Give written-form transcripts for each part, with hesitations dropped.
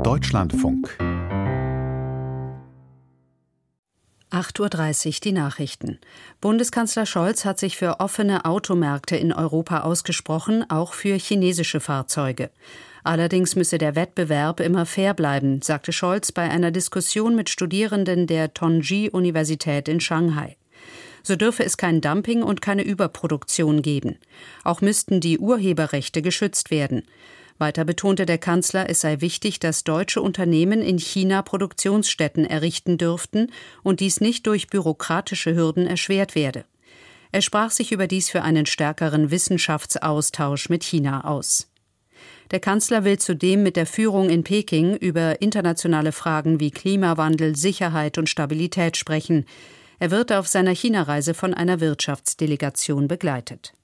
Deutschlandfunk 8:30 Uhr die Nachrichten. Bundeskanzler Scholz hat sich für offene Automärkte in Europa ausgesprochen, auch für chinesische Fahrzeuge. Allerdings müsse der Wettbewerb immer fair bleiben, sagte Scholz bei einer Diskussion mit Studierenden der Tongji-Universität in Shanghai. So dürfe es kein Dumping und keine Überproduktion geben. Auch müssten die Urheberrechte geschützt werden. Weiter betonte der Kanzler, es sei wichtig, dass deutsche Unternehmen in China Produktionsstätten errichten dürften und dies nicht durch bürokratische Hürden erschwert werde. Er sprach sich überdies für einen stärkeren Wissenschaftsaustausch mit China aus. Der Kanzler will zudem mit der Führung in Peking über internationale Fragen wie Klimawandel, Sicherheit und Stabilität sprechen. Er wird auf seiner China-Reise von einer Wirtschaftsdelegation begleitet.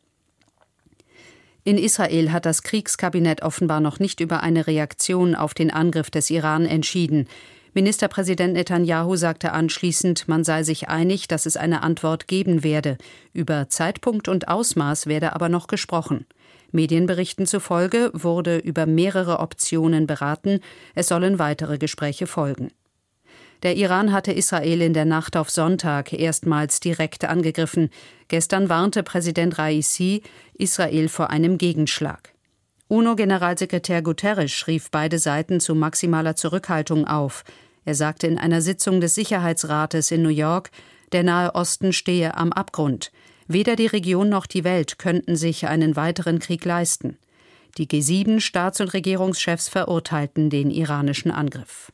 In Israel hat das Kriegskabinett offenbar noch nicht über eine Reaktion auf den Angriff des Iran entschieden. Ministerpräsident Netanyahu sagte anschließend, man sei sich einig, dass es eine Antwort geben werde. Über Zeitpunkt und Ausmaß werde aber noch gesprochen. Medienberichten zufolge wurde über mehrere Optionen beraten. Es sollen weitere Gespräche folgen. Der Iran hatte Israel in der Nacht auf Sonntag erstmals direkt angegriffen. Gestern warnte Präsident Raisi Israel vor einem Gegenschlag. UNO-Generalsekretär Guterres rief beide Seiten zu maximaler Zurückhaltung auf. Er sagte in einer Sitzung des Sicherheitsrates in New York, der Nahe Osten stehe am Abgrund. Weder die Region noch die Welt könnten sich einen weiteren Krieg leisten. Die G7-Staats- und Regierungschefs verurteilten den iranischen Angriff.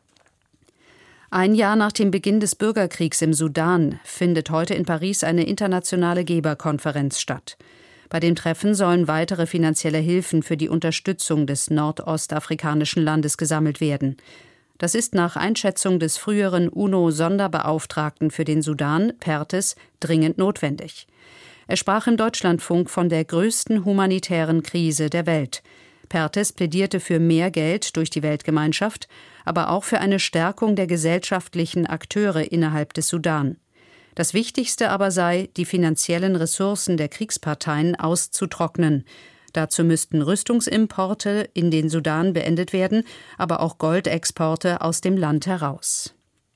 Ein Jahr nach dem Beginn des Bürgerkriegs im Sudan findet heute in Paris eine internationale Geberkonferenz statt. Bei dem Treffen sollen weitere finanzielle Hilfen für die Unterstützung des nordostafrikanischen Landes gesammelt werden. Das ist nach Einschätzung des früheren UNO-Sonderbeauftragten für den Sudan, Perthes, dringend notwendig. Er sprach im Deutschlandfunk von der größten humanitären Krise der Welt. Perthes plädierte für mehr Geld durch die Weltgemeinschaft, aber auch für eine Stärkung der gesellschaftlichen Akteure innerhalb des Sudan. Das Wichtigste aber sei, die finanziellen Ressourcen der Kriegsparteien auszutrocknen. Dazu müssten Rüstungsimporte in den Sudan beendet werden, aber auch Goldexporte aus dem Land heraus.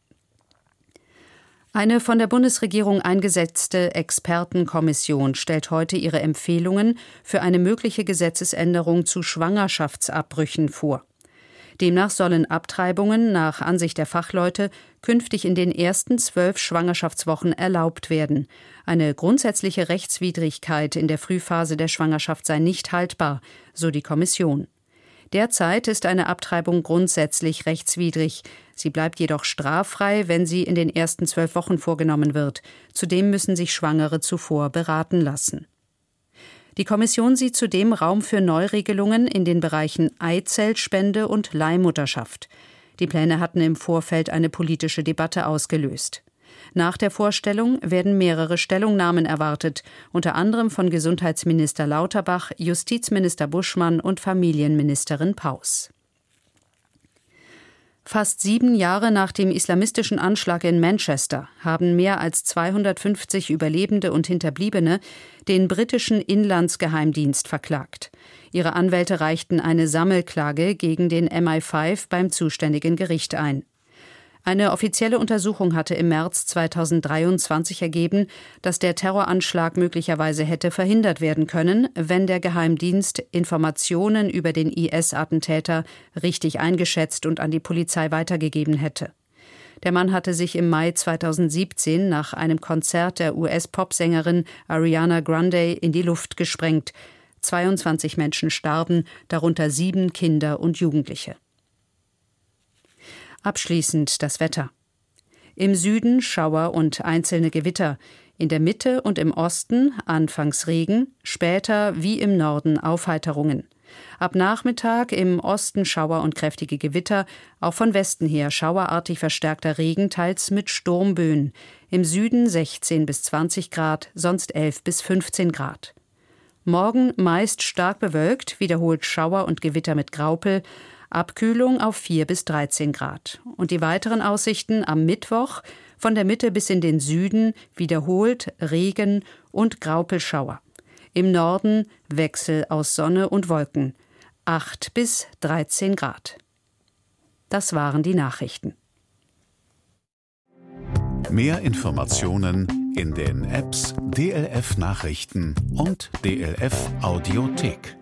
Eine von der Bundesregierung eingesetzte Expertenkommission stellt heute ihre Empfehlungen für eine mögliche Gesetzesänderung zu Schwangerschaftsabbrüchen vor. Demnach sollen Abtreibungen nach Ansicht der Fachleute künftig in den ersten 12 Schwangerschaftswochen erlaubt werden. Eine grundsätzliche Rechtswidrigkeit in der Frühphase der Schwangerschaft sei nicht haltbar, so die Kommission. Derzeit ist eine Abtreibung grundsätzlich rechtswidrig. Sie bleibt jedoch straffrei, wenn sie in den ersten 12 Wochen vorgenommen wird. Zudem müssen sich Schwangere zuvor beraten lassen. Die Kommission sieht zudem Raum für Neuregelungen in den Bereichen Eizellspende und Leihmutterschaft. Die Pläne hatten im Vorfeld eine politische Debatte ausgelöst. Nach der Vorstellung werden mehrere Stellungnahmen erwartet, unter anderem von Gesundheitsminister Lauterbach, Justizminister Buschmann und Familienministerin Paus. Fast 7 Jahre nach dem islamistischen Anschlag in Manchester haben mehr als 250 Überlebende und Hinterbliebene den britischen Inlandsgeheimdienst verklagt. Ihre Anwälte reichten eine Sammelklage gegen den MI5 beim zuständigen Gericht ein. Eine offizielle Untersuchung hatte im März 2023 ergeben, dass der Terroranschlag möglicherweise hätte verhindert werden können, wenn der Geheimdienst Informationen über den IS-Attentäter richtig eingeschätzt und an die Polizei weitergegeben hätte. Der Mann hatte sich im Mai 2017 nach einem Konzert der US-Popsängerin Ariana Grande in die Luft gesprengt. 22 Menschen starben, darunter 7 Kinder und Jugendliche. Abschließend das Wetter. Im Süden Schauer und einzelne Gewitter, in der Mitte und im Osten anfangs Regen, später wie im Norden Aufheiterungen. Ab Nachmittag im Osten Schauer und kräftige Gewitter, auch von Westen her schauerartig verstärkter Regen, teils mit Sturmböen. Im Süden 16 bis 20 Grad, sonst 11 bis 15 Grad. Morgen meist stark bewölkt, wiederholt Schauer und Gewitter mit Graupel, Abkühlung auf 4 bis 13 Grad. Und die weiteren Aussichten am Mittwoch von der Mitte bis in den Süden wiederholt Regen und Graupelschauer. Im Norden Wechsel aus Sonne und Wolken. 8 bis 13 Grad. Das waren die Nachrichten. Mehr Informationen in den Apps DLF Nachrichten und DLF Audiothek.